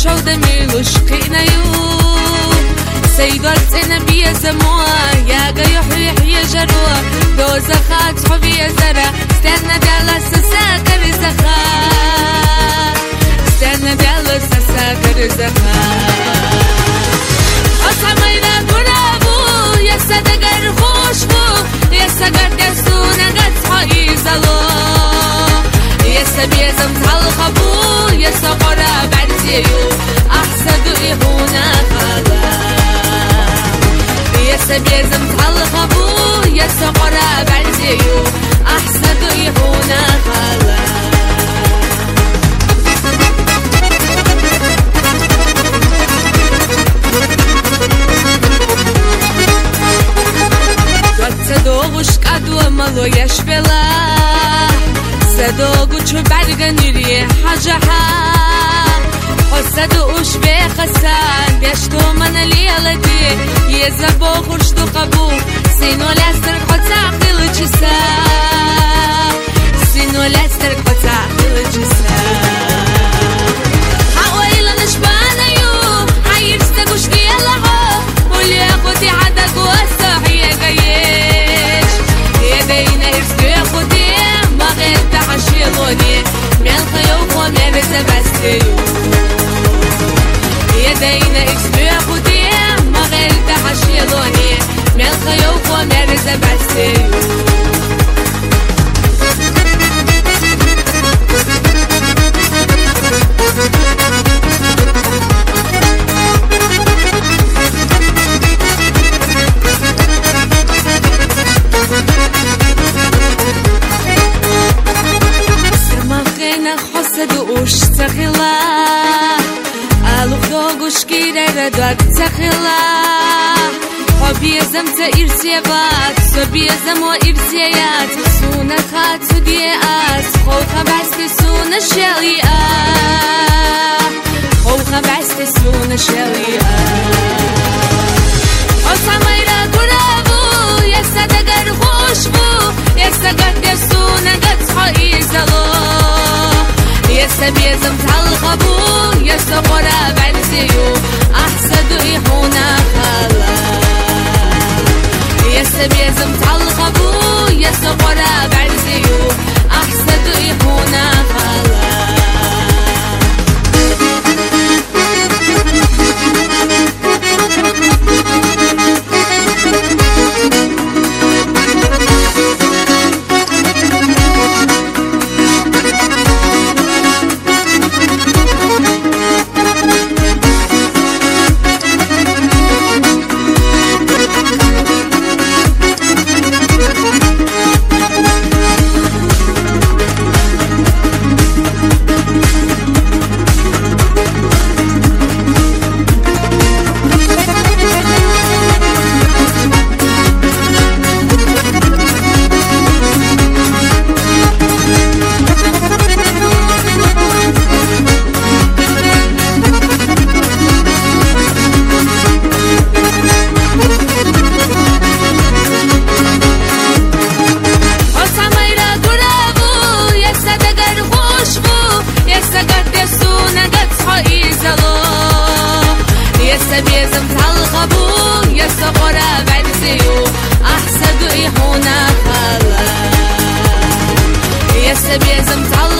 شود میلوش قینیو سیدات نبی زمان یا گیوحی حی جروا دوزخات حبی زرا استنى دلس ساكر زخار استنى دلس ساكر زخار أصحابنا برافو يا صدقر خوش بو يا صدقر دستونا قد حقي زلو يا سبيزم تلخبو يا صقرا بعديو أحسد إهونا خلا يا سبيزم تلخبو يا صقرا بعديو أحسد إهونا خلا صدوغش قدو مالو يشبلا صدوغو چو برگنیری حجها صدوغش بخسان دشتو من لیالدی يزبو خرشتو قبو سينو لاستر قطاقل جسا سينو لاستر قطاقل جسا حاويلا نشبانيو حير ستقوش ديالها ولي أخوتي عدك وصحية قيش يدينا يرسكي أخوتي ما غير تحشيلوني من خيوخ ومرز بستيو يدينا يرسكي أخوتي ما غير تحشيلوني من خيوخ ومرز بستيو تخلا الوخدوغش كيرا دات تخلا حبيزم تإرسيبات سبيزم وإرسيات سونا خات ديات خوخا بست سونا شليات خوخا بست سونا شليات أصحابنا برافو يا صدقر خوش بو يا صدقر دستونا قد حقي زلو يا سبيزم تلخبو يا صقرا بعديو أحسد إهونا خلا يا سبيزم تلخبو يا صقرا بعديو أحسد إهونا خلا سبيزم تلخبو يا صقرا بعديو أحسد إهونا خلا يا سبيزم تلخبو